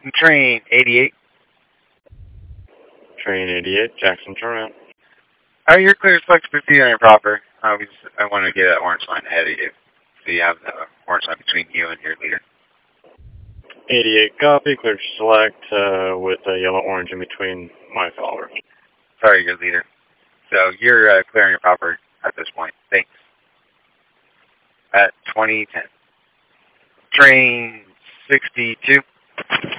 Train 88. Train 88, Jackson, turn around. You're clear as flex proceeding and proper. I want to get that orange line ahead of you. So you have the orange line between you and your leader. 88, copy, clear to select with a yellow-orange in between my followers. Sorry, your leader. So you're clearing your proper at this point. Thanks. At 2010. Train 62.